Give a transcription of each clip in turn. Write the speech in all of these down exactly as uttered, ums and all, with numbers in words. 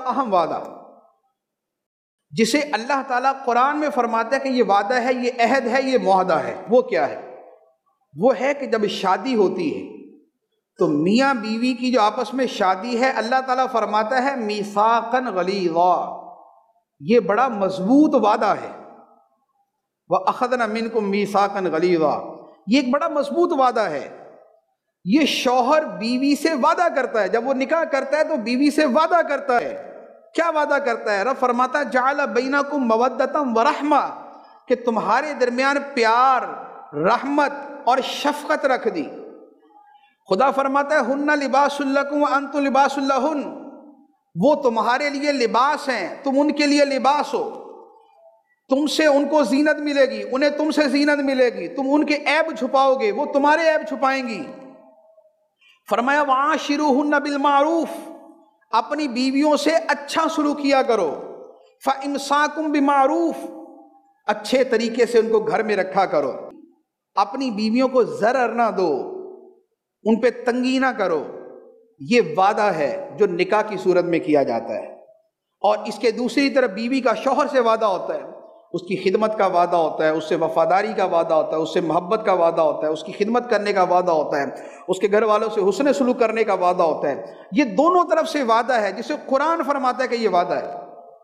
اہم وعدہ جسے اللہ تعالیٰ قرآن میں فرماتا ہے کہ یہ وعدہ ہے، یہ عہد ہے، یہ معاہدہ ہے، وہ کیا ہے؟ وہ ہے کہ جب شادی ہوتی ہے تو میاں بیوی کی جو آپس میں شادی ہے، اللہ تعالیٰ فرماتا ہے میثاقاً غلیظا، یہ بڑا مضبوط وعدہ ہے۔ وَأَخَذْنَا مِنْكُمْ مِيثَاقًا غَلِيظًا، یہ ایک بڑا مضبوط وعدہ ہے۔ یہ شوہر بیوی سے وعدہ کرتا ہے، جب وہ نکاح کرتا ہے تو بیوی سے وعدہ کرتا ہے۔ کیا وعدہ کرتا ہے؟ رب فرماتا ہے جعل بینکم مودۃ ورحمہ، کہ تمہارے درمیان پیار، رحمت اور شفقت رکھ دی۔ خدا فرماتا ہے ہن لباس لکم وانتم لباس لہن، وہ تمہارے لیے لباس ہیں، تم ان کے لیے لباس ہو۔ تم سے ان کو زینت ملے گی، انہیں تم سے زینت ملے گی، تم ان کے عیب چھپاؤ گے، وہ تمہارے عیب چھپائیں گی۔ فرمایا وعاشروہن بالمعروف، اپنی بیویوں سے اچھا سلوک کیا کرو۔ فامساکم بمعروف، اچھے طریقے سے ان کو گھر میں رکھا کرو، اپنی بیویوں کو ضرر نہ دو، ان پہ تنگی نہ کرو۔ یہ وعدہ ہے جو نکاح کی صورت میں کیا جاتا ہے۔ اور اس کے دوسری طرف بیوی کا شوہر سے وعدہ ہوتا ہے، اس کی خدمت کا وعدہ ہوتا ہے، اس سے وفاداری کا وعدہ ہوتا ہے، اس سے محبت کا وعدہ ہوتا ہے، اس کی خدمت کرنے کا وعدہ ہوتا ہے، اس کے گھر والوں سے حسن سلوک کرنے کا وعدہ ہوتا ہے۔ یہ دونوں طرف سے وعدہ ہے جسے قرآن فرماتا ہے کہ یہ وعدہ ہے۔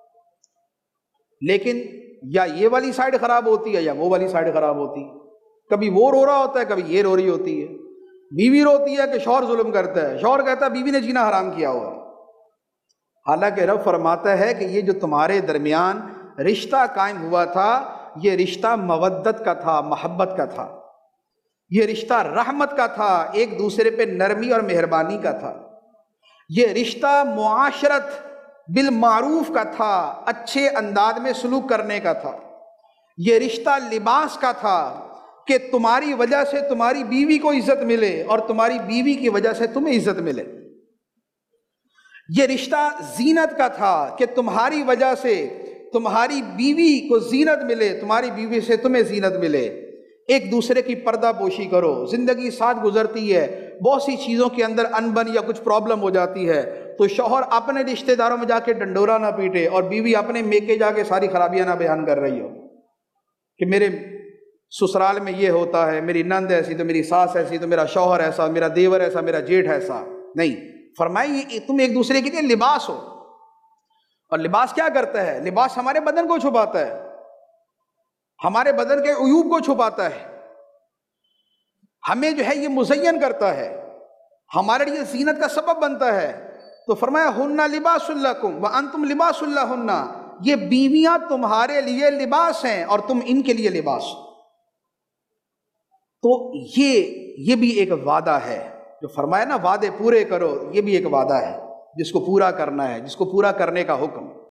لیکن یا یہ والی سائڈ خراب ہوتی ہے یا وہ والی سائڈ خراب ہوتی ہے، کبھی وہ رو رہا ہوتا ہے، کبھی یہ رو رہی ہوتی ہے۔ بیوی روتی ہے کہ شوہر ظلم کرتا ہے، شوہر کہتا ہے بیوی نے جینا حرام کیا ہوا ہے۔ حالانکہ رب فرماتا ہے کہ یہ جو تمہارے درمیان رشتہ قائم ہوا تھا، یہ رشتہ مودت کا تھا، محبت کا تھا، یہ رشتہ رحمت کا تھا، ایک دوسرے پہ نرمی اور مہربانی کا تھا، یہ رشتہ معاشرت بالمعروف کا تھا، اچھے انداز میں سلوک کرنے کا تھا، یہ رشتہ لباس کا تھا کہ تمہاری وجہ سے تمہاری بیوی کو عزت ملے اور تمہاری بیوی کی وجہ سے تمہیں عزت ملے، یہ رشتہ زینت کا تھا کہ تمہاری وجہ سے تمہاری بیوی کو زینت ملے، تمہاری بیوی سے تمہیں زینت ملے۔ ایک دوسرے کی پردہ پوشی کرو، زندگی ساتھ گزرتی ہے، بہت سی چیزوں کے اندر انبن یا کچھ پرابلم ہو جاتی ہے تو شوہر اپنے رشتہ داروں میں جا کے ڈنڈورا نہ پیٹے اور بیوی اپنے میکے جا کے ساری خرابیاں نہ بیان کر رہی ہو کہ میرے سسرال میں یہ ہوتا ہے، میری نند ایسی تو میری ساس ایسی تو میرا شوہر ایسا، میرا دیور ایسا، میرا جیٹھ ایسا۔ نہیں، فرمائے تم ایک دوسرے کے لیے لباس ہو۔ اور لباس کیا کرتا ہے؟ لباس ہمارے بدن کو چھپاتا ہے، ہمارے بدن کے عیوب کو چھپاتا ہے، ہمیں جو ہے یہ مزین کرتا ہے، ہمارے لیے زینت کا سبب بنتا ہے۔ تو فرمایا ہن لباس لکم وانتم لباس لہن، یہ بیویاں تمہارے لیے لباس ہیں اور تم ان کے لیے لباس ہو۔ تو یہ یہ بھی ایک وعدہ ہے جو فرمایا نا وعدے پورے کرو، یہ بھی ایک وعدہ ہے جس کو پورا کرنا ہے، جس کو پورا کرنے کا حکم۔